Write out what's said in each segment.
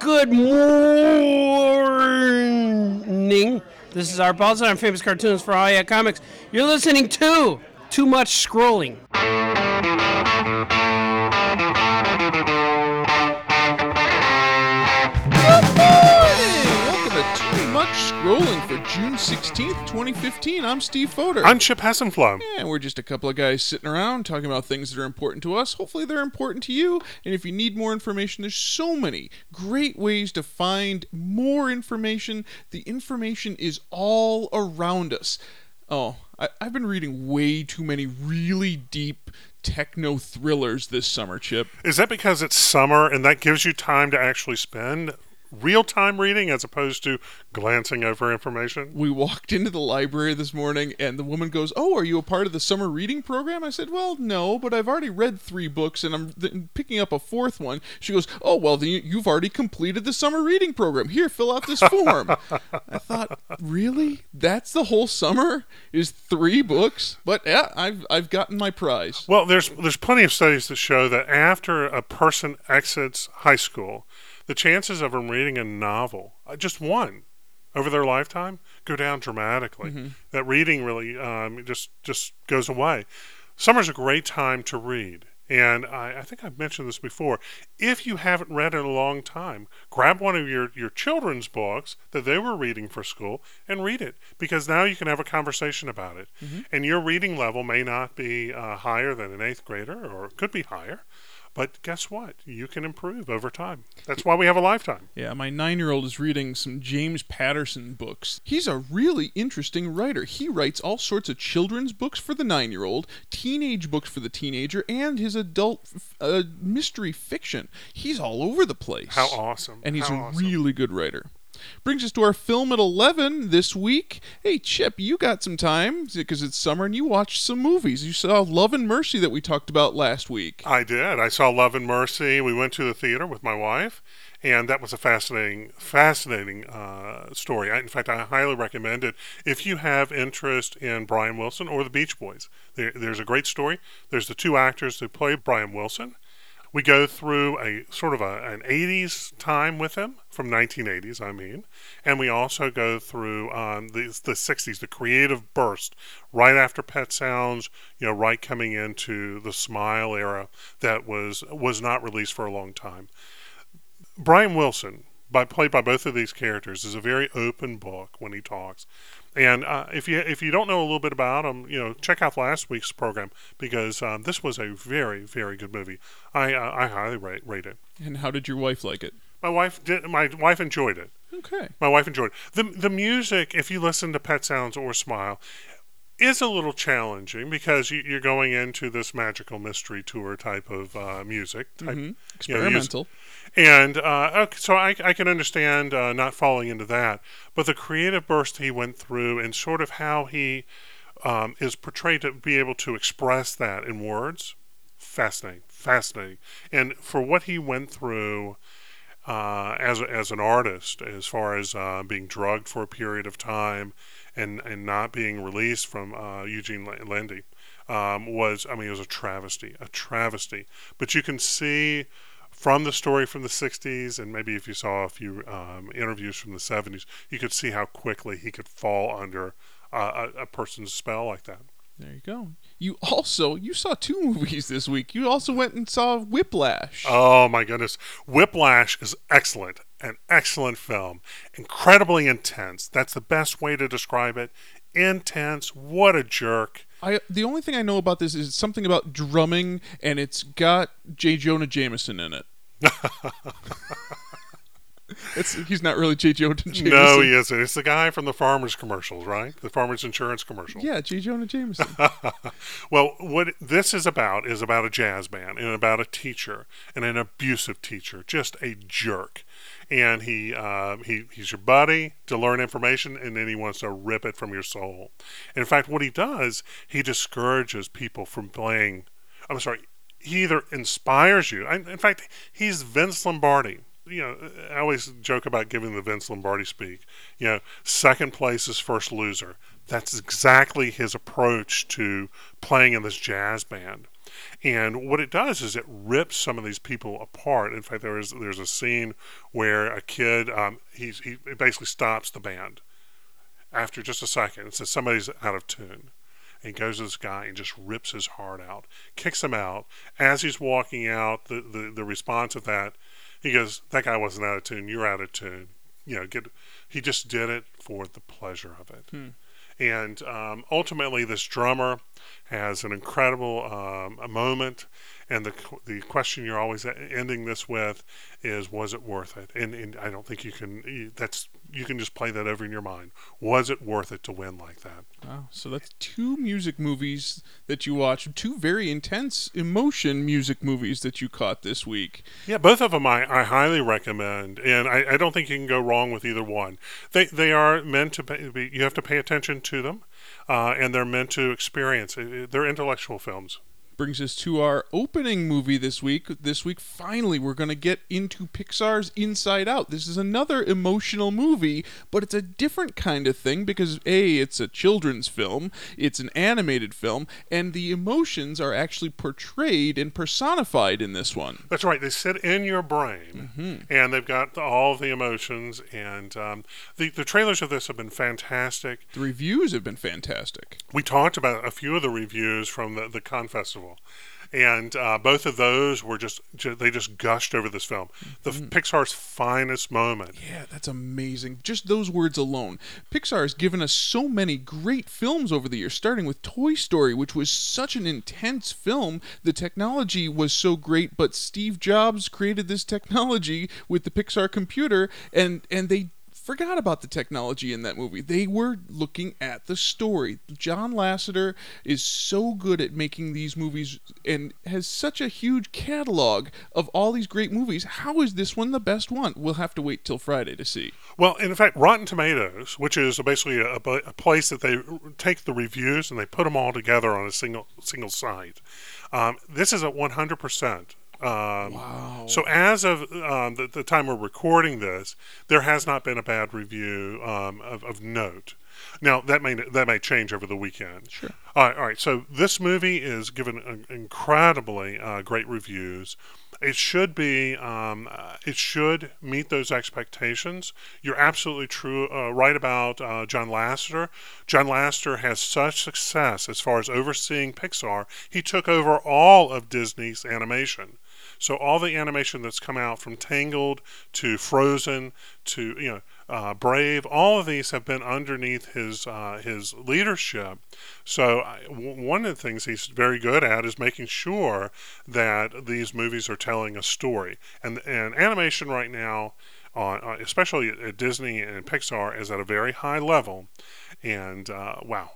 Good morning. This is our Balls on Famous Cartoons for All Yeah Comics. You're listening to Too Much Scrolling. Welcome to Too Much Scrolling for June 16th, 2015. I'm Steve Foder. I'm Chip Hassenflum. And we're just a couple of guys sitting around talking about things that are important to us. Hopefully they're important to you. And if you need more information, there's so many great ways to find more information. The information is all around us. Oh, I've been reading way too many really deep techno thrillers this summer, Chip. Is that because it's summer and that gives you time to actually spend real-time reading as opposed to glancing over information? We walked into the library this morning and the woman goes, "Oh, are you a part of the summer reading program?" I said, "Well, no, but I've already read 3 books and I'm picking up a 4th one." She goes, "Oh, well, then you've already completed the summer reading program. Here, fill out this form." I thought, really? That's the whole summer? Is 3 books? But yeah, I've gotten my prize. Well, there's plenty of studies that show that after a person exits high school, the chances of them reading a novel, just one, over their lifetime, go down dramatically. Mm-hmm. That reading really just goes away. Summer's a great time to read. And I think I've mentioned this before. If you haven't read in a long time, grab one of your children's books that they were reading for school and read it. Because now you can have a conversation about it. Mm-hmm. And your reading level may not be higher than an 8th grader, or it could be higher. But guess what? You can improve over time. That's why we have a lifetime. Yeah, my 9-year-old is reading some James Patterson books. He's a really interesting writer. He writes all sorts of children's books for the 9-year-old, teenage books for the teenager, and his adult mystery fiction. He's all over the place. How awesome. And he's a really good writer. Brings us to our Film at 11 this week. Hey, Chip, you got some time because it's summer and you watched some movies. You saw Love and Mercy that we talked about last week. I did. I saw Love and Mercy. We went to the theater with my wife, and that was a fascinating story. In fact, I highly recommend it if you have interest in Brian Wilson or the Beach Boys. There's a great story. There's the 2 actors who play Brian Wilson. We go through a sort of an 80s time with him, from 1980s, I mean, and we also go through the 60s, the creative burst, right after Pet Sounds, right coming into the Smile era that was not released for a long time. Brian Wilson, played by both of these characters, is a very open book when he talks. And if you don't know a little bit about him, check out last week's program because this was a very, very good movie. I highly rate it. And how did your wife like it? My wife enjoyed it. Okay. My wife enjoyed it. The music, if you listen to Pet Sounds or Smile, is a little challenging because you're going into this magical mystery tour type of music. Experimental. And so I can understand not falling into that. But the creative burst he went through and sort of how he is portrayed to be able to express that in words, fascinating. And for what he went through as an artist, as far as being drugged for a period of time and not being released from Eugene Levy, was a travesty. But you can see from the story from the 60s, and maybe if you saw a few interviews from the 70s, you could see how quickly he could fall under a person's spell like that. There you go. You saw 2 movies this week. You also went and saw Whiplash. Oh, my goodness. Whiplash is excellent. An excellent film. Incredibly intense. That's the best way to describe it. Intense. What a jerk. The only thing I know about this is something about drumming, and it's got J. Jonah Jameson in it. He's not really J. Jonah Jameson. No, he isn't. It's the guy from the Farmers commercials, right? The Farmers Insurance commercial. Yeah, J. Jonah Jameson. Well, what this is about a jazz band and about a teacher, and an abusive teacher, just a jerk. And he's your buddy to learn information, and then he wants to rip it from your soul. And in fact, what he does, he discourages people from playing. I'm sorry, he either inspires you. In fact, he's Vince Lombardi. I always joke about giving the Vince Lombardi speak. Second place is first loser. That's exactly his approach to playing in this jazz band. And what it does is it rips some of these people apart. In fact, there's a scene where a kid he basically stops the band after just a second and says somebody's out of tune. And he goes to this guy and just rips his heart out, kicks him out. As he's walking out, the response of that, he goes, "That guy wasn't out of tune. You're out of tune." He just did it for the pleasure of it. And ultimately, this drummer has an incredible moment. And the question you're always ending this with is, was it worth it? And I don't think you can just play that over in your mind. Was it worth it to win like that? Wow. So that's 2 music movies that you watched, 2 very intense emotion music movies that you caught this week. Yeah, both of them I highly recommend, and I don't think you can go wrong with either one. They are meant to be, you have to pay attention to them, and they're meant to experience. They're intellectual films. Brings us to our opening movie this week. This week, finally, we're going to get into Pixar's Inside Out. This is another emotional movie, but it's a different kind of thing because, A, it's a children's film, it's an animated film, and the emotions are actually portrayed and personified in this one. That's right. They sit in your brain, and they've got all of the emotions, and the trailers of this have been fantastic. The reviews have been fantastic. We talked about a few of the reviews from the Cannes Festival. And both of those were they just gushed over this film. Pixar's finest moment. Yeah, that's amazing. Just those words alone. Pixar has given us so many great films over the years, starting with Toy Story, which was such an intense film. The technology was so great, but Steve Jobs created this technology with the Pixar computer, and they forgot about the technology in that movie. They were looking at the story. John Lasseter is so good at making these movies and has such a huge catalog of all these great movies. How is this one the best one? We'll have to wait till Friday to see. Well, in fact, Rotten Tomatoes, which is basically a place that they take the reviews and they put them all together on a single site. This is at 100%. Wow. So as of the time we're recording this, there has not been a bad review of note. Now that may change over the weekend. Sure. All right. So this movie is given incredibly great reviews. It should be. It should meet those expectations. You're absolutely right about John Lasseter. John Lasseter has such success as far as overseeing Pixar. He took over all of Disney's animation. So all the animation that's come out from Tangled to Frozen to Brave, all of these have been underneath his leadership. So one of the things he's very good at is making sure that these movies are telling a story. And animation right now, especially at Disney and Pixar, is at a very high level. And wow.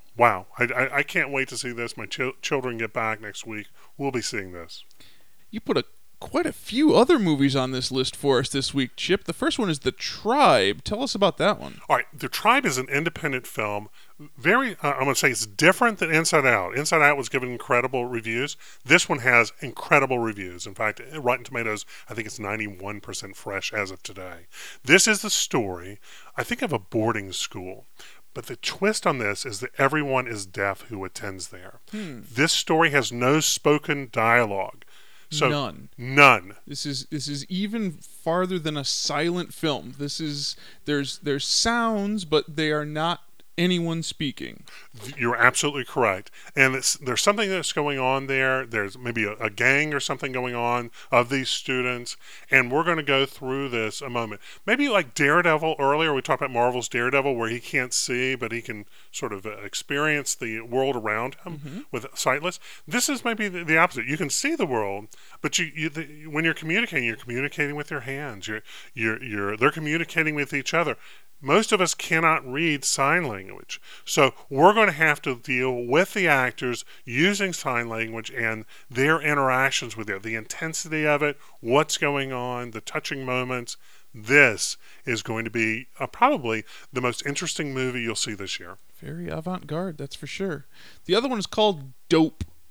I can't wait to see this. My children get back next week. We'll be seeing this. You put quite a few other movies on this list for us this week, Chip. The first one is The Tribe. Tell us about that one. All right. The Tribe is an independent film. I'm going to say it's different than Inside Out. Inside Out was given incredible reviews. This one has incredible reviews. In fact, Rotten Tomatoes, I think it's 91% fresh as of today. This is the story, I think, of a boarding school. But the twist on this is that everyone is deaf who attends there. This story has no spoken dialogue. So, none. This is even farther than a silent film. There's sounds, but they are not anyone speaking. You're absolutely correct. And there's something that's going on there. There's maybe a gang or something going on of these students. And we're going to go through this a moment. Maybe like Daredevil earlier, we talked about Marvel's Daredevil, where he can't see, but he can sort of experience the world around him with sightless. This is maybe the opposite. You can see the world, but when you're communicating with your hands. They're communicating with each other. Most of us cannot read sign language. So we're going to have to deal with the actors using sign language and their interactions with it, the intensity of it, what's going on, the touching moments. This is going to be probably the most interesting movie you'll see this year. Very avant-garde, that's for sure. The other one is called Dope.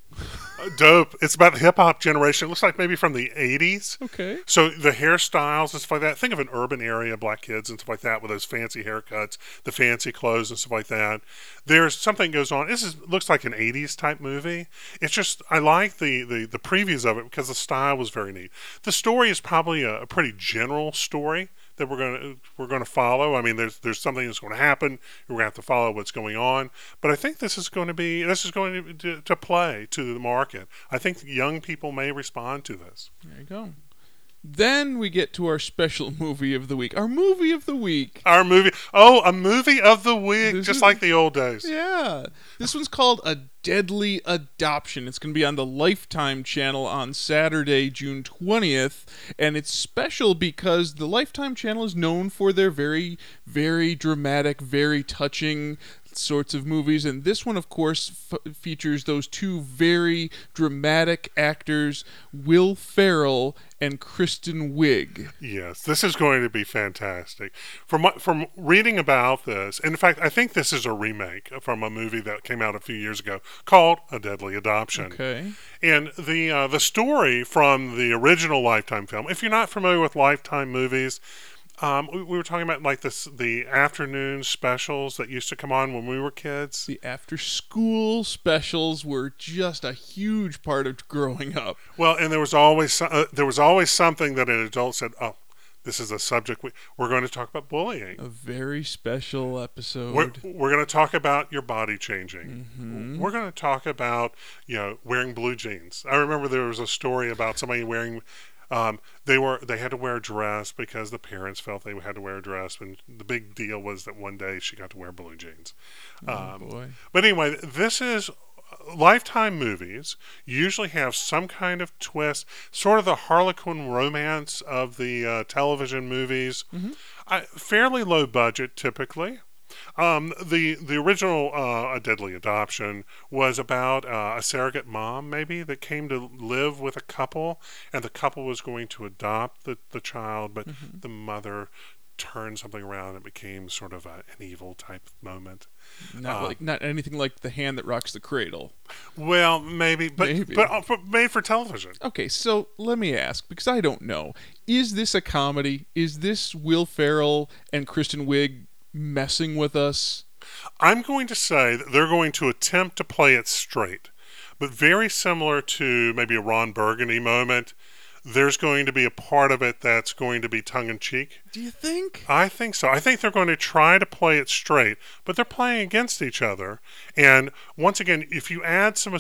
Dope. It's about the hip hop generation. It looks like maybe from the 80s. Okay. So the hairstyles and stuff like that. Think of an urban area, black kids and stuff like that, with those fancy haircuts, the fancy clothes and stuff like that. There's something goes on. Looks like an 80s type movie. It's just, I like the previews of it because the style was very neat. The story is probably a pretty general story that we're going to follow. I mean, there's something that's going to happen. We're going to have to follow what's going on. But I think this is going to play to the market. I think young people may respond to this. There you go. Then we get to our special movie of the week. Our movie of the week. Our movie. Oh, a movie of the week, just like the old days. Yeah. This one's called A Deadly Adoption. It's going to be on the Lifetime channel on Saturday, June 20th. And it's special because the Lifetime channel is known for their very, very dramatic, very touching sorts of movies, and this one, of course, features those two very dramatic actors, Will Ferrell and Kristen Wiig. Yes, this is going to be fantastic. From reading about this, and in fact, I think this is a remake from a movie that came out a few years ago called A Deadly Adoption. Okay. And the story from the original Lifetime film, if you're not familiar with Lifetime movies, we were talking about like the afternoon specials that used to come on when we were kids. The after-school specials were just a huge part of growing up. Well, and there was always something that an adult said, "Oh, this is a subject we're going to talk about bullying." A very special episode. We're going to talk about your body changing. Mm-hmm. We're going to talk about wearing blue jeans. I remember there was a story about somebody wearing. They had to wear a dress because the parents felt they had to wear a dress, and the big deal was that one day she got to wear blue jeans. Boy. But anyway, this is Lifetime movies usually have some kind of twist, sort of the Harlequin romance of the television movies. Mm-hmm. Fairly low budget typically. The original A Deadly Adoption was about a surrogate mom, maybe, that came to live with a couple, and the couple was going to adopt the child, but the mother turned something around and it became sort of an evil type moment. Not anything like The Hand That Rocks the Cradle. Well, maybe, but made for television. Okay, so let me ask, because I don't know, is this a comedy? Is this Will Ferrell and Kristen Wiig messing with us? I'm going to say that they're going to attempt to play it straight, but very similar to maybe a Ron Burgundy moment. There's going to be a part of it that's going to be tongue-in-cheek. Do you think? I think so. I think they're going to try to play it straight, but they're playing against each other. And once again, if you add some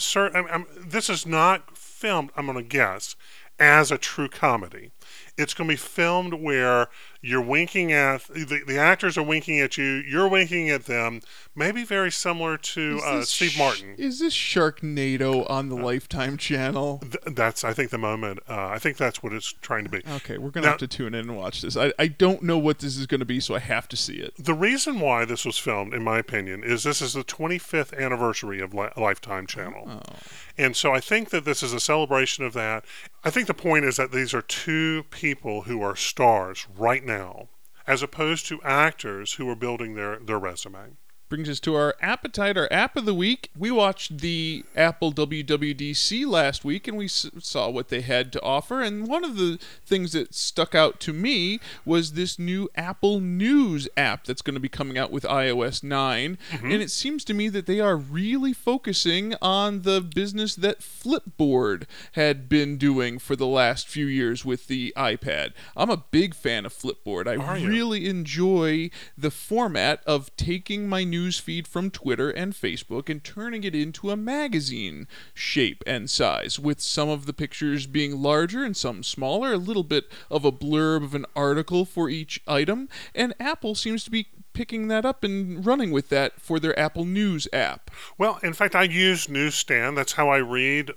this is not filmed, I'm going to guess, as a true comedy. It's going to be filmed where you're winking at the actors are winking at you, you're winking at them. Maybe very similar to Steve Martin. Is this Sharknado on the Lifetime channel? That's, I think, the moment. I think that's what it's trying to be. Okay, we're going to have to tune in and watch this. I don't know what this is going to be, so I have to see it. The reason why this was filmed, in my opinion, is this is the 25th anniversary of Lifetime channel. Oh. And so I think that this is a celebration of that. I think the point is that these are two people who are stars right now, as opposed to actors who are building their resume. Brings us to our appetite, our app of the week. We watched the Apple WWDC last week, and we saw what they had to offer. And one of the things that stuck out to me was this new Apple News app that's going to be coming out with iOS 9. Mm-hmm. And it seems to me that they are really focusing on the business that Flipboard had been doing for the last few years with the iPad. I'm a big fan of Flipboard. I really enjoy the format of taking my news feed from Twitter and Facebook and turning it into a magazine shape and size, with some of the pictures being larger and some smaller, a little bit of a blurb of an article for each item, and Apple seems to be picking that up and running with that for their Apple News app. Well, in fact, I use Newsstand. That's how I read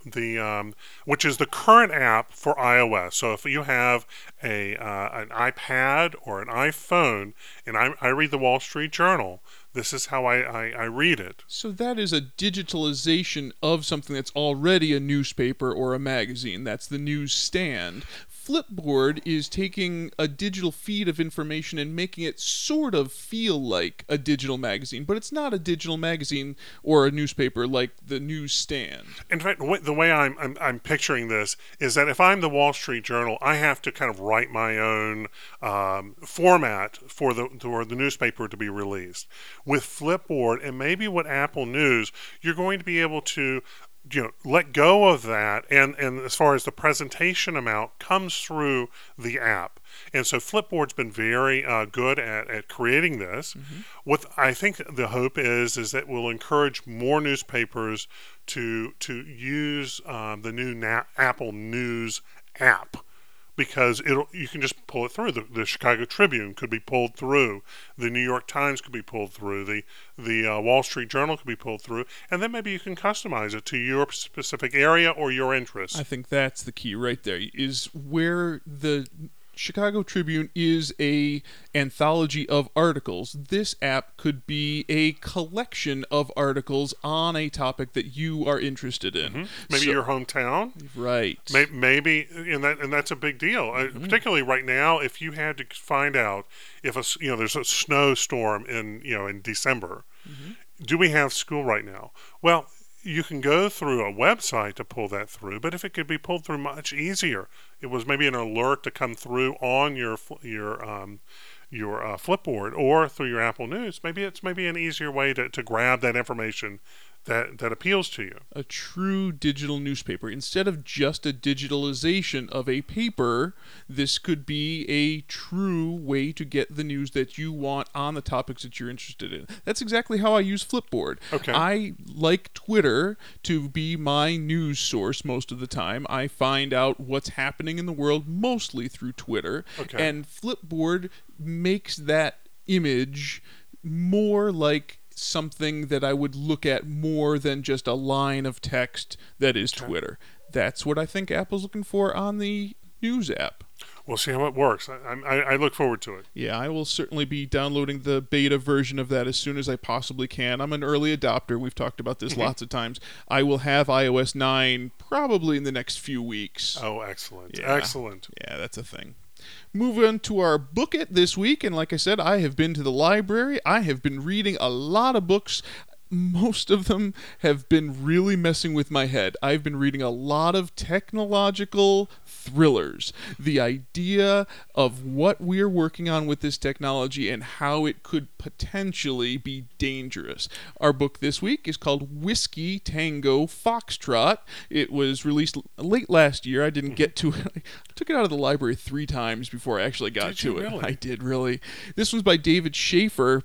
which is the current app for iOS. So if you have an iPad or an iPhone, and I read the Wall Street Journal, this is how I read it. So that is a digitalization of something that's already a newspaper or a magazine. That's the Newsstand Flipboard is taking a digital feed of information and making it sort of feel like a digital magazine, but it's not a digital magazine or a newspaper like the newsstand. In fact, the way I'm picturing this is that if I'm the Wall Street Journal, I have to kind of write my own format for the newspaper to be released. With Flipboard and maybe with Apple News, you're going to be able to let go of that, and as far as the presentation amount comes through the app. And so Flipboard's been very good at creating this. What I think the hope is that we'll encourage more newspapers to use the new Apple News app, because you can just pull it through. The Chicago Tribune could be pulled through. The New York Times could be pulled through. The Wall Street Journal could be pulled through. And then maybe you can customize it to your specific area or your interests. I think that's the key right there, is where the Chicago Tribune is a anthology of articles. This app could be a collection of articles on a topic that you are interested in. Maybe your hometown, right? Maybe, and that's a big deal. Particularly right now, if you had to find out if there's a snowstorm in December, do we have school right now? Well, you can go through a website to pull that through, but if it could be pulled through much easier, it was maybe an alert to come through on your Flipboard or through your Apple News. Maybe it's an easier way to grab that information that appeals to you. A true digital newspaper. Instead of just a digitalization of a paper, this could be a true way to get the news that you want on the topics that you're interested in. That's exactly how I use Flipboard. Okay. I like Twitter to be my news source most of the time. I find out what's happening in the world mostly through Twitter. Okay. And Flipboard makes that image more like something that I would look at more than just a line of text that is Twitter. That's what I think Apple's looking for on the news app. We'll see how it works. I look forward to it. Yeah, I will certainly be downloading the beta version of that as soon as I possibly can. I'm an early adopter. We've talked about this lots of times. I will have iOS 9 probably in the next few weeks. Oh, excellent. Yeah. Excellent. Yeah, that's a thing. Moving on to our book it this week, and like I said, I have been to the library. I have been reading a lot of books. Most of them have been really messing with my head. I've been reading a lot of technological thrillers. The idea of what we're working on with this technology and how it could potentially be dangerous. Our book this week is called Whiskey Tango Foxtrot. It was released late last year. I didn't get to it. I took it out of the library 3 times before I actually got to it. Really? I did, really. This one's by David Schaefer.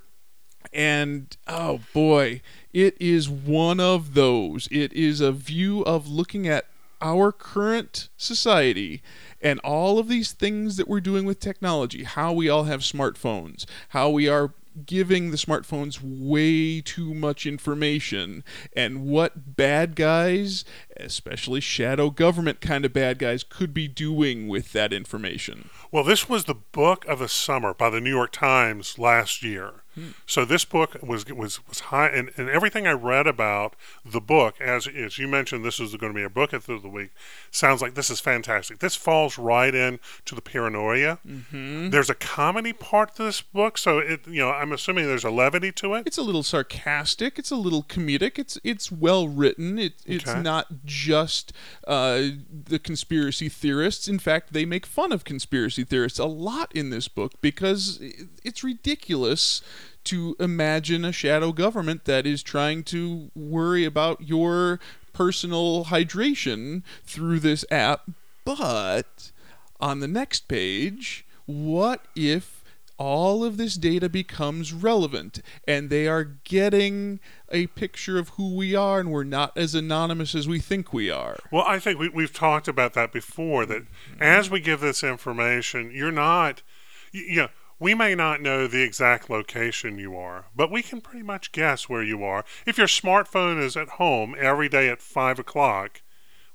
And, oh boy, it is one of those. It is a view of looking at our current society and all of these things that we're doing with technology, how we all have smartphones, how we are giving the smartphones way too much information, and what bad guys, especially shadow government kind of bad guys, could be doing with that information. Well, this was the book of the summer by the New York Times last year. So this book was high, and everything I read about the book, as you mentioned, this is going to be a book of the week, sounds like this is fantastic. This falls right in to the paranoia. There's a comedy part to this book, so I'm assuming there's a levity to it. It's a little sarcastic. It's a little comedic. It's well written. It's not just the conspiracy theorists. In fact, they make fun of conspiracy theorists a lot in this book because it's ridiculous to imagine a shadow government that is trying to worry about your personal hydration through this app. But on the next page, what if all of this data becomes relevant and they are getting a picture of who we are and we're not as anonymous as we think we are? Well, I think we've talked about that before, that as we give this information, you're not, we may not know the exact location you are, but we can pretty much guess where you are. If your smartphone is at home every day at 5 o'clock,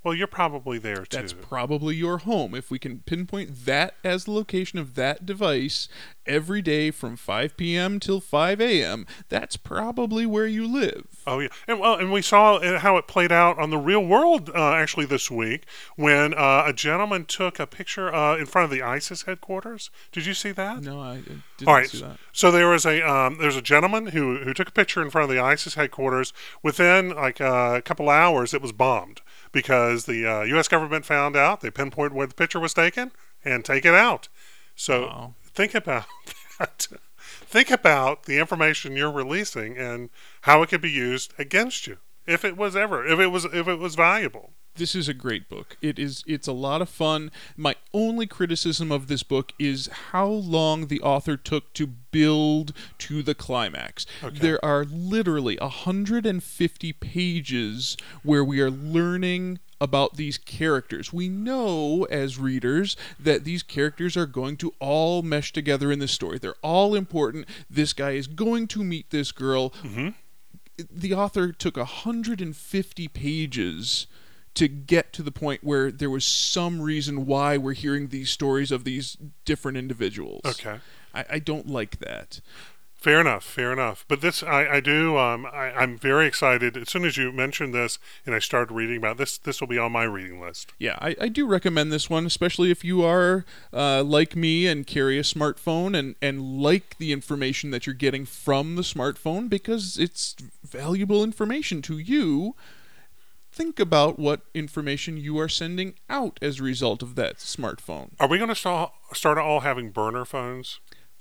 Well, you're probably there too. That's probably your home. If we can pinpoint that as the location of that device every day from 5 p.m. till 5 a.m., that's probably where you live. Oh yeah, and we saw how it played out on the real world actually this week when a gentleman took a picture in front of the ISIS headquarters. Did you see that? No, I didn't All right, see that. so there's a gentleman who took a picture in front of the ISIS headquarters. Within like a couple hours, it was bombed because the U.S. government found out. They pinpointed where the picture was taken and take it out. So Wow. think about that. Think about the information you're releasing and how it could be used against you if it was valuable. This is a great book. It's a lot of fun. My only criticism of this book is how long the author took to build to the climax. Okay. There are literally 150 pages where we are learning about these characters. We know as readers that these characters are going to all mesh together in this story. They're all important. This guy is going to meet this girl. Mm-hmm. The author took 150 pages to get to the point where there was some reason why we're hearing these stories of these different individuals. Okay. I don't like that. Fair enough. But this, I do. I'm very excited. As soon as you mentioned this, and I started reading about this, this will be on my reading list. Yeah, I do recommend this one, especially if you are like me and carry a smartphone and like the information that you're getting from the smartphone because it's valuable information to you. Think about what information you are sending out as a result of that smartphone. Are we going to start all having burner phones?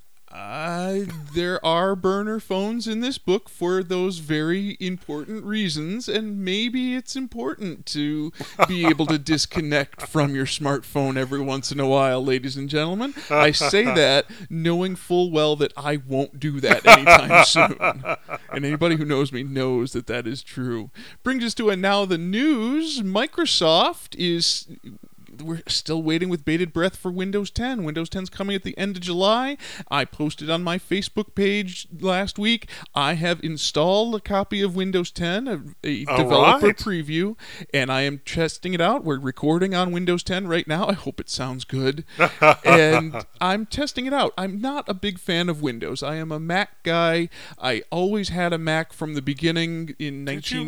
There are burner phones in this book for those very important reasons, and maybe it's important to be able to disconnect from your smartphone every once in a while, ladies and gentlemen. I say that knowing full well that I won't do that anytime soon. And anybody who knows me knows that that is true. Brings us to now the news. Microsoft is... We're still waiting with bated breath for Windows 10. Windows 10's coming at the end of July. I posted on my Facebook page last week. I have installed a copy of Windows 10, a developer preview, and I am testing it out. We're recording on Windows 10 right now. I hope it sounds good. And I'm testing it out. I'm not a big fan of Windows. I am a Mac guy. I always had a Mac from the beginning. In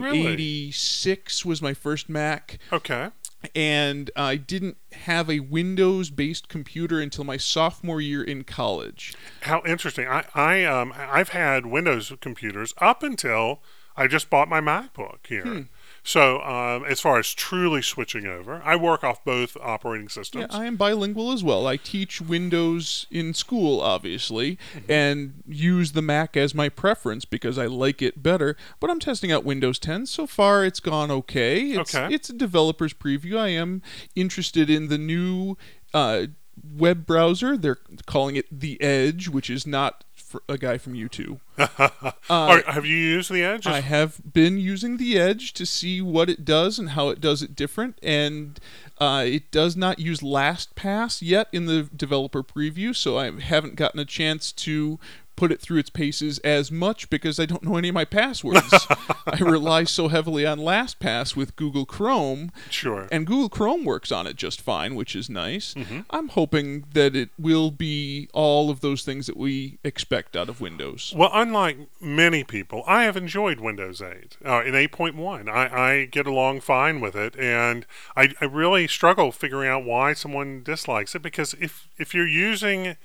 1986 was my first Mac. Okay. And I didn't have a Windows-based computer until my sophomore year in college. How interesting! I've had Windows computers up until I just bought my MacBook here. So as far as truly switching over, I work off both operating systems. Yeah, I am bilingual as well. I teach Windows in school, obviously, and use the Mac as my preference because I like it better. But I'm testing out Windows 10. So far, it's gone okay. It's a developer's preview. I am interested in the new web browser. They're calling it the Edge, which is not a guy from U2. Have you used the Edge? I have been using the Edge to see what it does and how it does it different, and it does not use LastPass yet in the developer preview, so I haven't gotten a chance to put it through its paces as much because I don't know any of my passwords. I rely so heavily on LastPass with Google Chrome. Sure. And Google Chrome works on it just fine, which is nice. I'm hoping that it will be all of those things that we expect out of Windows. Well, unlike many people, I have enjoyed Windows 8 in 8.1. I get along fine with it, and I really struggle figuring out why someone dislikes it because if you're using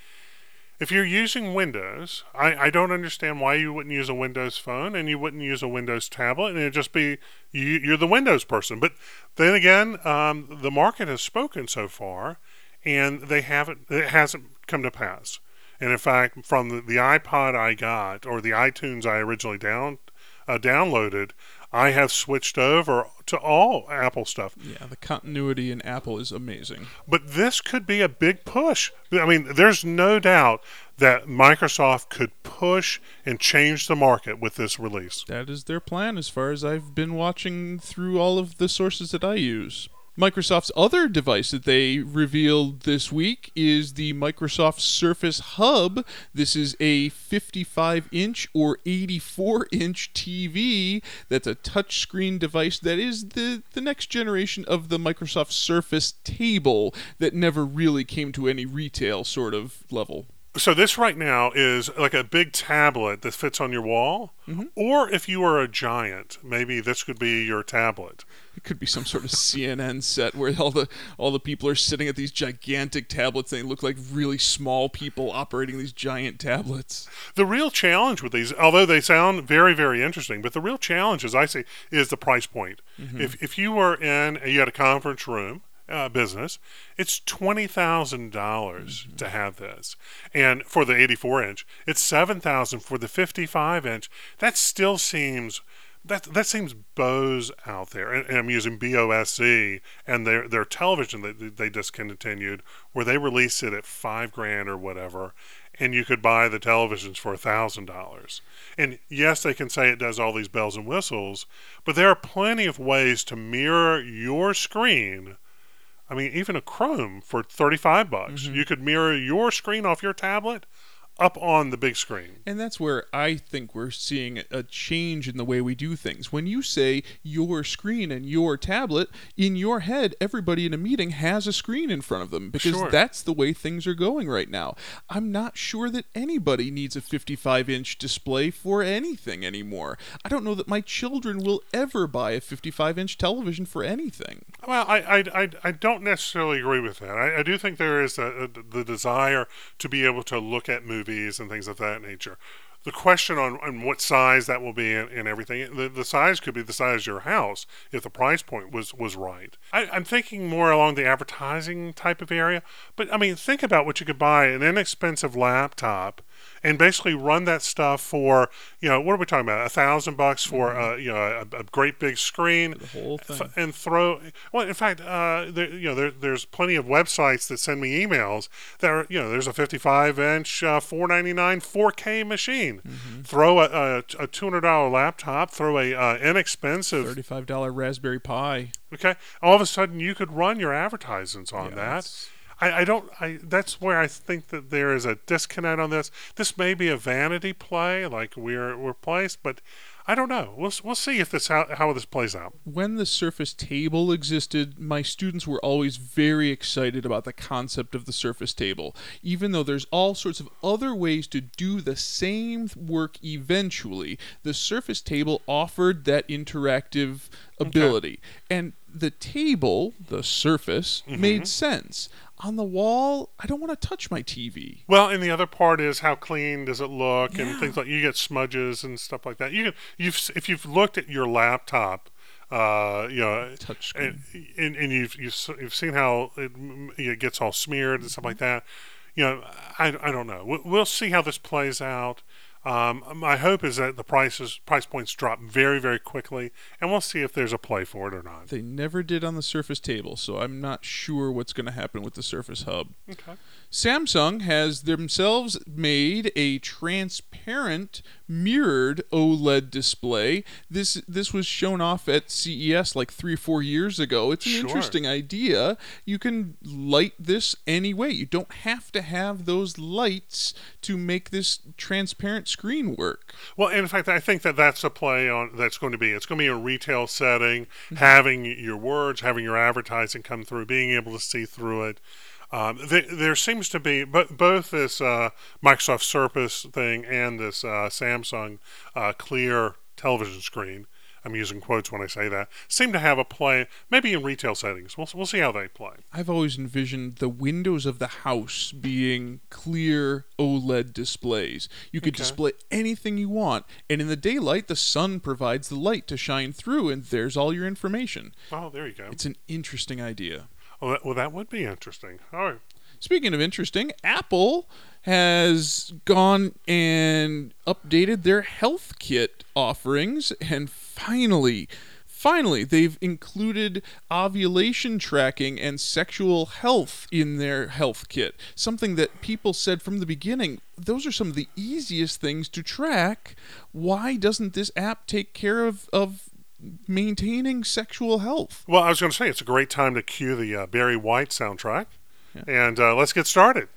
Windows, I don't understand why you wouldn't use a Windows phone and you wouldn't use a Windows tablet, and it'd just be you're the Windows person. But then again, the market has spoken so far, and it hasn't come to pass. And in fact, from the iPod I got or the iTunes I originally downloaded, I have switched over to all Apple stuff. Yeah, the continuity in Apple is amazing. But this could be a big push. I mean, there's no doubt that Microsoft could push and change the market with this release. That is their plan as far as I've been watching through all of the sources that I use. Microsoft's other device that they revealed this week is the Microsoft Surface Hub. This is a 55-inch or 84-inch TV that's a touchscreen device that is the next generation of the Microsoft Surface Table that never really came to any retail sort of level. So this right now is like a big tablet that fits on your wall, or if you are a giant, maybe this could be your tablet. It could be some sort of CNN set where all the people are sitting at these gigantic tablets. They look like really small people operating these giant tablets. The real challenge with these, although they sound very, very interesting, but the real challenge, as I see, is the price point. If you were you had a conference room, business, it's $20,000 to have this, and for the 84-inch, it's $7,000 for the 55-inch. That still seems that seems Bose out there, and I'm using BOSC and their television that they discontinued, where they released it at $5,000 or whatever, and you could buy the televisions for $1,000. And yes, they can say it does all these bells and whistles, but there are plenty of ways to mirror your screen. I mean, even a Chrome for $35, you could mirror your screen off your tablet up on the big screen. And that's where I think we're seeing a change in the way we do things. When you say your screen and your tablet, in your head, everybody in a meeting has a screen in front of them because that's the way things are going right now. I'm not sure that anybody needs a 55-inch display for anything anymore. I don't know that my children will ever buy a 55-inch television for anything. Well, I don't necessarily agree with that. I do think there is the desire to be able to look at movies and things of that nature. The question on what size that will be and everything, the size could be the size of your house if the price point was right. I'm thinking more along the advertising type of area, but I mean, think about what you could buy, an inexpensive laptop, and basically run that stuff for, what are we talking about? $1,000 for a great big screen, the whole thing, and throw. Well, in fact, there's plenty of websites that send me emails that are, there's a 55-inch, $499 4K machine. Throw a $200 laptop, throw a inexpensive $35 Raspberry Pi. Okay, all of a sudden you could run your advertisements on that. That's where I think that there is a disconnect on this. This may be a vanity play, like we're placed, but I don't know. We'll see if how this plays out. When the Surface Table existed, my students were always very excited about the concept of the Surface Table, even though there's all sorts of other ways to do the same work eventually. The Surface Table offered that interactive ability, and the table, the Surface, made sense. On the wall, I don't want to touch my TV. Well, and the other part is how clean does it look, and things like you get smudges and stuff like that. If you've looked at your laptop, touchscreen, and you've seen how it gets all smeared and stuff like that. I don't know. We'll see how this plays out. My hope is that the price points drop very, very quickly, and we'll see if there's a play for it or not. They never did on the Surface Table, so I'm not sure what's going to happen with the Surface Hub. Okay. Samsung has themselves made a transparent, mirrored OLED display. This was shown off at CES like 3 or 4 years ago. It's an interesting idea. You can light this any way. You don't have to have those lights to make this transparent screen work. Well, and in fact, I think that's a play on it's going to be a retail setting, having your words, having your advertising come through, being able to see through it. There seems to be both this Microsoft Surface thing and this Samsung clear television screen. I'm using quotes when I say that. Seem to have a play, maybe in retail settings. We'll see how they play. I've always envisioned the windows of the house being clear OLED displays. You could display anything you want, and in the daylight, the sun provides the light to shine through, and there's all your information. Oh, there you go. It's an interesting idea. Well, that would be interesting. All right. Speaking of interesting, Apple has gone and updated their health kit offerings, and finally, they've included ovulation tracking and sexual health in their health kit. Something that people said from the beginning, those are some of the easiest things to track. Why doesn't this app take care of maintaining sexual health. Well, I was going to say it's a great time to cue the Barry White soundtrack, and let's get started.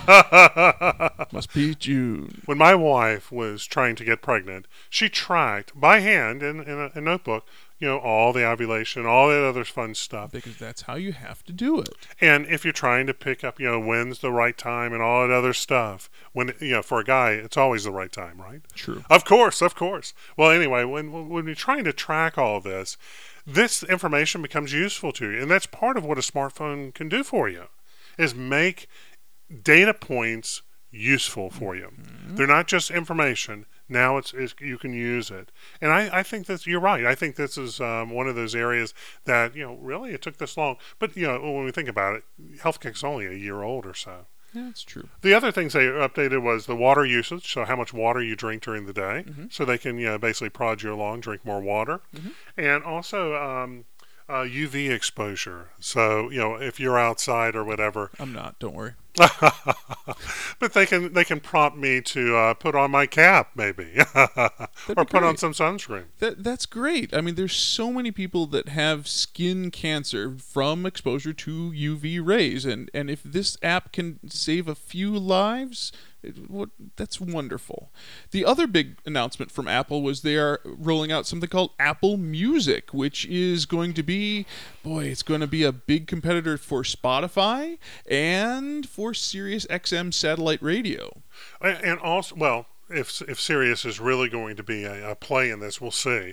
Must be June. When my wife was trying to get pregnant, she tracked by hand in a notebook, all the ovulation, all that other fun stuff. Because that's how you have to do it. And if you're trying to pick up, when's the right time and all that other stuff, when, for a guy, it's always the right time, right? True. Of course. Well, anyway, when you're trying to track all this information becomes useful to you. And that's part of what a smartphone can do for you, is make data points useful for you. They're not just information. Now it's you can use it. And I think that you're right. I think this is one of those areas that, really it took this long. But, when we think about it, HealthKick's only a year old or so. Yeah, that's true. The other things they updated was the water usage, so how much water you drink during the day. So they can, basically prod you along, drink more water. And also UV exposure. So, if you're outside or whatever. I'm not, don't worry. But they can prompt me to put on my cap, maybe, or put on some sunscreen. That's great. I mean, there's so many people that have skin cancer from exposure to UV rays, and if this app can save a few lives, that's wonderful. The other big announcement from Apple was they are rolling out something called Apple Music, which is going to be, it's going to be a big competitor for Spotify and for Sirius XM satellite radio. And also, well, if Sirius is really going to be a play in this, we'll see.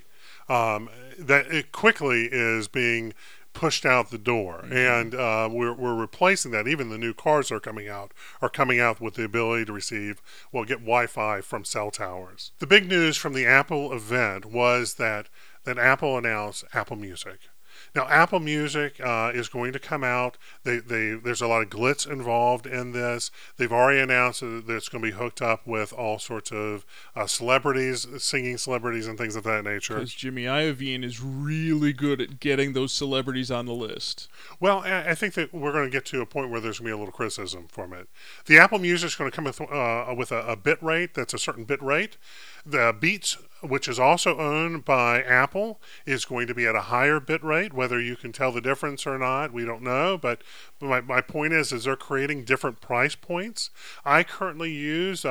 That it quickly is being pushed out the door, and we're replacing that. Even the new cars are coming out with the ability to get Wi-Fi from cell towers. The big news from the Apple event was that Apple announced Apple Music. Now, Apple Music is going to come out. There's a lot of glitz involved in this. They've already announced that it's going to be hooked up with all sorts of celebrities, singing celebrities and things of that nature. Because Jimmy Iovine is really good at getting those celebrities on the list. Well, I think that we're going to get to a point where there's going to be a little criticism from it. The Apple Music is going to come with a bit rate that's a certain bit rate. The Beats, which is also owned by Apple, is going to be at a higher bit rate. Whether you can tell the difference or not, we don't know. But my point is they're creating different price points. I currently use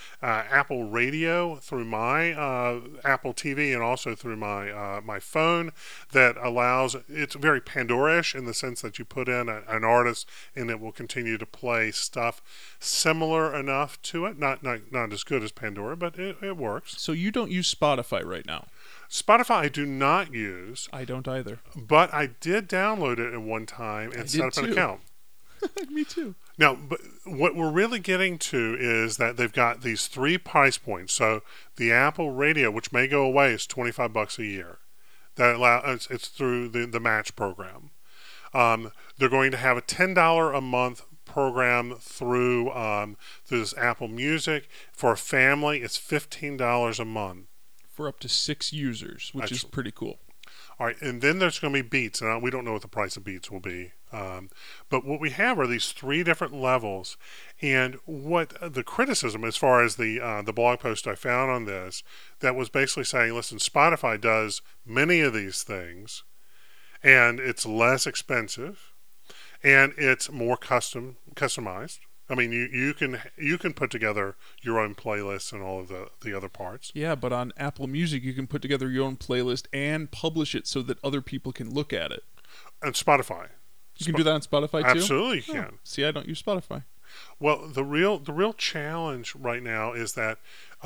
Apple Radio through my Apple TV and also through my phone. That allows, it's very Pandora-ish in the sense that you put in an artist and it will continue to play stuff similar enough to it. Not as good as Pandora, but it works. So you don't use Spotify right now? Spotify I do not use. I don't either. But I did download it at one time and set up an account. Me too. Now, but what we're really getting to is that they've got these 3 price points. So the Apple Radio, which may go away, is $25 a year. That it's through the Match program. They're going to have a $10 a month program through this Apple Music. For a family, it's $15 a month. For up to 6 users, which is pretty cool. All right, and then there's going to be Beats, and we don't know what the price of Beats will be. But what we have are these 3 different levels, and what the criticism, as far as the blog post I found on this, that was basically saying, listen, Spotify does many of these things, and it's less expensive, and it's more customized. I mean, you can put together your own playlists and all of the other parts. Yeah, but on Apple Music, you can put together your own playlist and publish it so that other people can look at it. And Spotify. You can do that on Spotify too? Absolutely, you can. See, I don't use Spotify. Well, the real challenge right now is that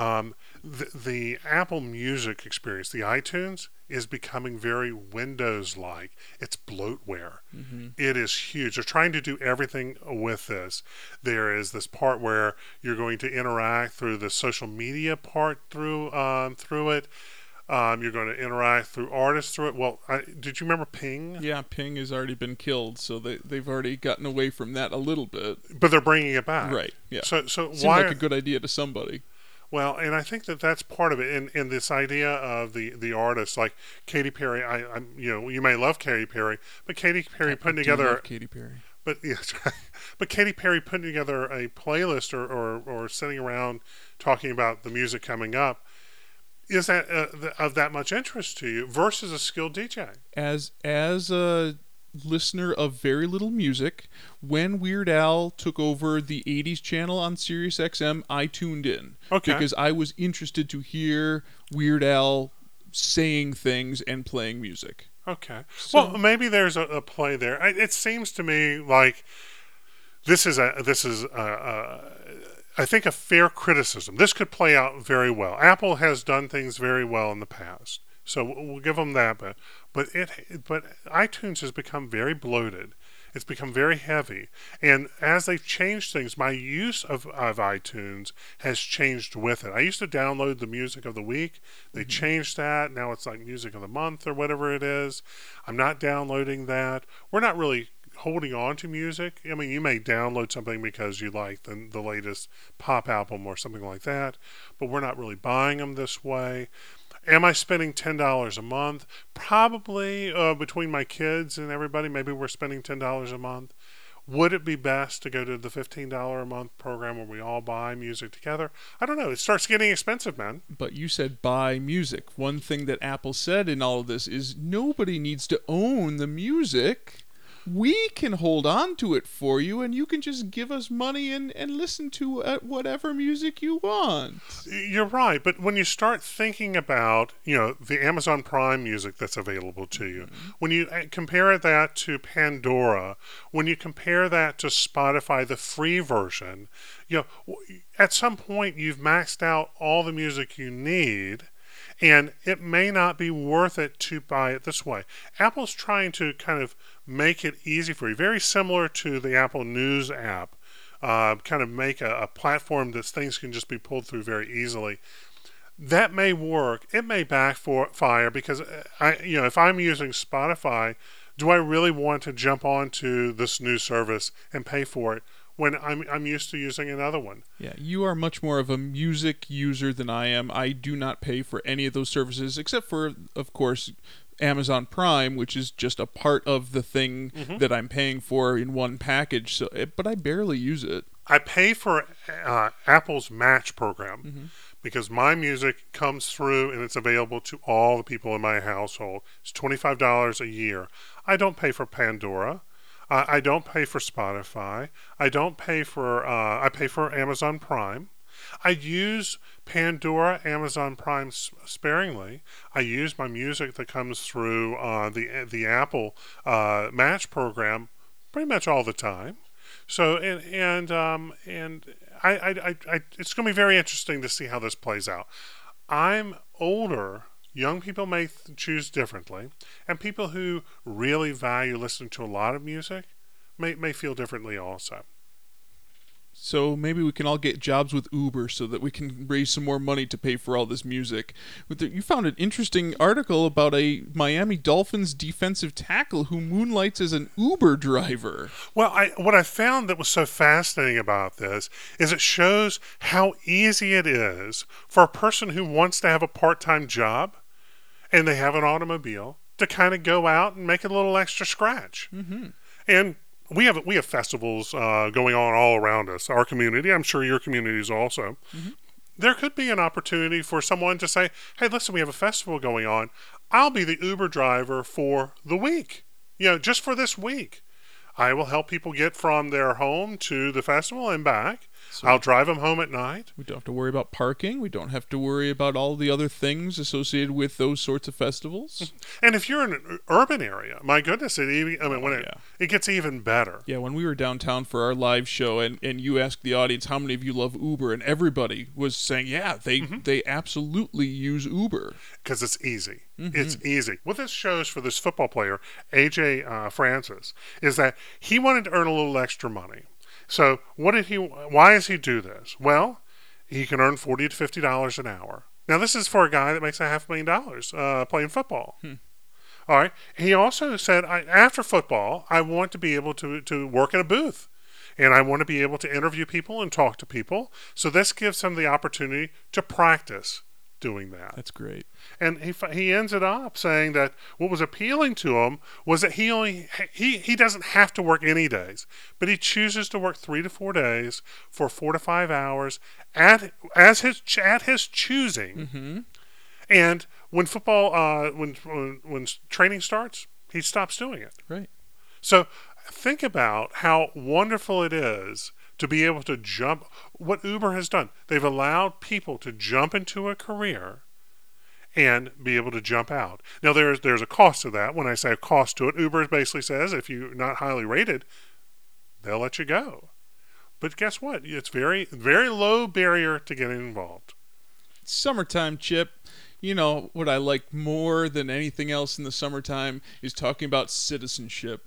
the Apple Music experience, the iTunes, is becoming very Windows-like. It's bloatware. It is huge. They're trying to do everything with this. There is this part where you're going to interact through the social media part through it. You're going to interact through artists through it. Well, did you remember Ping? Yeah, Ping has already been killed, so they've already gotten away from that a little bit. But they're bringing it back. Right, yeah. So Seemed why... like a good idea to somebody. Well, and I think that's part of it. In this idea of the artists, like Katy Perry, you may love Katy Perry, but Katy Perry putting together Katy Perry. But yes, but Katy Perry putting together a playlist or sitting around talking about the music coming up, is that of that much interest to you versus a skilled DJ? As a listener of very little music, when Weird Al took over the 80s channel on Sirius XM, I tuned in. Okay. Because I was interested to hear Weird Al saying things and playing music. Okay. Well, maybe there's a play there. It seems to me like this is I think a fair criticism. This could play out very well. Apple has done things very well in the past, so we'll give them that. But iTunes has become very bloated. It's become very heavy, and as they've changed things, my use of iTunes has changed with it. I used to download the music of the week. They changed that. Now it's like music of the month or whatever it is. I'm not downloading that. We're not really holding on to music. I mean, you may download something because you like the latest pop album or something like that, but we're not really buying them this way. Am I spending $10 a month? Probably between my kids and everybody, maybe we're spending $10 a month. Would it be best to go to the $15 a month program where we all buy music together? I don't know. It starts getting expensive, man. But you said buy music. One thing that Apple said in all of this is nobody needs to own the music. We can hold on to it for you, and you can just give us money and listen to whatever music you want. You're right, but when you start thinking about, the Amazon Prime music that's available to you, when you compare that to Pandora, when you compare that to Spotify, the free version, at some point you've maxed out all the music you need. And it may not be worth it to buy it this way. Apple's trying to kind of make it easy for you, very similar to the Apple News app, kind of make a platform that things can just be pulled through very easily. That may work. It may backfire because if I'm using Spotify, do I really want to jump onto this new service and pay for it when I'm used to using another one? Yeah, you are much more of a music user than I am. I do not pay for any of those services except for, of course, Amazon Prime, which is just a part of the thing that I'm paying for in one package. So, but I barely use it. I pay for Apple's Match program because my music comes through and it's available to all the people in my household. It's $25 a year. I don't pay for Pandora. I don't pay for Spotify. I pay for Amazon Prime. I use Pandora, Amazon Prime sparingly. I use my music that comes through the Apple Match program pretty much all the time. So and it's going to be very interesting to see how this plays out. I'm older. Young people may choose differently, and people who really value listening to a lot of music may feel differently also. So maybe we can all get jobs with Uber so that we can raise some more money to pay for all this music. You found an interesting article about a Miami Dolphins defensive tackle who moonlights as an Uber driver. Well, what I found that was so fascinating about this is it shows how easy it is for a person who wants to have a part-time job and they have an automobile to kind of go out and make a little extra scratch. And we have festivals going on all around us, our community. I'm sure your community is also. There could be an opportunity for someone to say, hey, listen, we have a festival going on. I'll be the Uber driver for the week, just for this week. I will help people get from their home to the festival and back. So I'll drive them home at night. We don't have to worry about parking. We don't have to worry about all the other things associated with those sorts of festivals. And if you're in an urban area, my goodness, it gets even better. Yeah, when we were downtown for our live show and you asked the audience how many of you love Uber, and everybody was saying, yeah, they absolutely use Uber. Because it's easy. It's easy. What this shows for this football player, AJ Francis, is that he wanted to earn a little extra money. So why does he do this? Well, he can earn $40 to $50 an hour. Now, this is for a guy that makes $500,000 playing football. All right. He also said, after football, I want to be able to work in a booth. And I want to be able to interview people and talk to people. So this gives him the opportunity to practice doing that. That's great. And he ends it up saying that what was appealing to him was that he doesn't have to work any days, but he chooses to work 3 to 4 days for 4 to 5 hours at his choosing. And when football, when training starts, he stops doing it. Right. So think about how wonderful it is to be able to jump. What Uber has done, they've allowed people to jump into a career and be able to jump out. Now there's a cost to that. When I say a cost to it, Uber basically says if you're not highly rated, they'll let you go. But guess what? It's very, very low barrier to getting involved. Summertime, Chip. You know, what I like more than anything else in the summertime is talking about citizenship.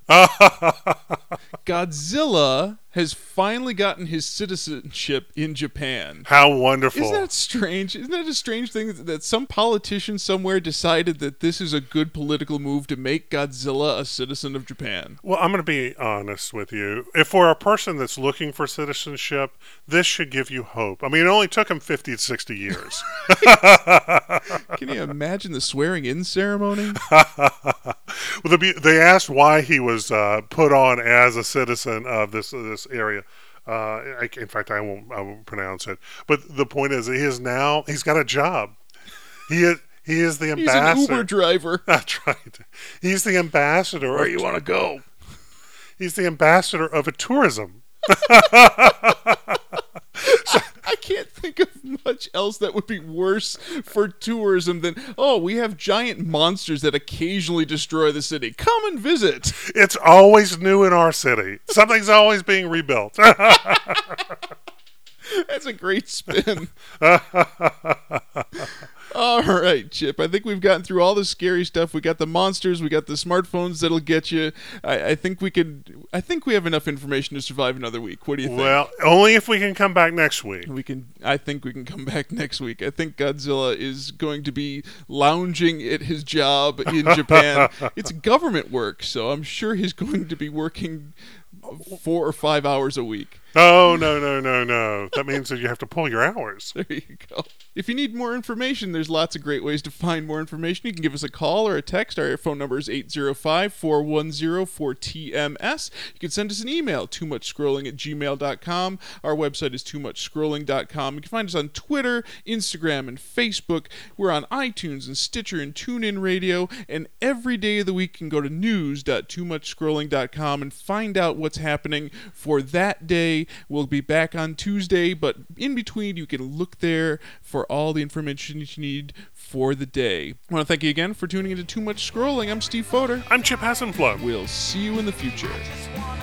Godzilla has finally gotten his citizenship in Japan. How wonderful. Isn't that strange? Isn't that a strange thing that some politician somewhere decided that this is a good political move to make Godzilla a citizen of Japan? Well, I'm going to be honest with you. If for a person that's looking for citizenship, this should give you hope. I mean, it only took him 50 to 60 years. Can you imagine the swearing-in ceremony? Well, they asked why he was put on as a citizen of this area. In fact, I won't pronounce it. But the point is, he's got a job. He is the ambassador. He's an Uber driver. That's right. He's the ambassador. Where you want to go? He's the ambassador of a tourism. I can't think of much else that would be worse for tourism than, we have giant monsters that occasionally destroy the city. Come and visit. It's always new in our city. Something's always being rebuilt. That's a great spin. All right, Chip. I think we've gotten through all the scary stuff. We got the monsters. We got the smartphones that'll get you. I think we have enough information to survive another week. What do you think? Well, only if we can come back next week. I think we can come back next week. I think Godzilla is going to be lounging at his job in Japan. It's government work, so I'm sure he's going to be working 4 or 5 hours a week. Oh, no. That means that you have to pull your hours. There you go. If you need more information, there's lots of great ways to find more information. You can give us a call or a text. Our phone number is 805-410-4TMS. You can send us an email, toomuchscrolling@gmail.com. Our website is toomuchscrolling.com. You can find us on Twitter, Instagram, and Facebook. We're on iTunes and Stitcher and TuneIn Radio. And every day of the week, you can go to news.toomuchscrolling.com and find out what's happening for that day. We'll be back on Tuesday, but in between, you can look there for all the information you need for the day. I want to thank you again for tuning into Too Much Scrolling. I'm Steve Fodor. I'm Chip Hassenflow. We'll see you in the future.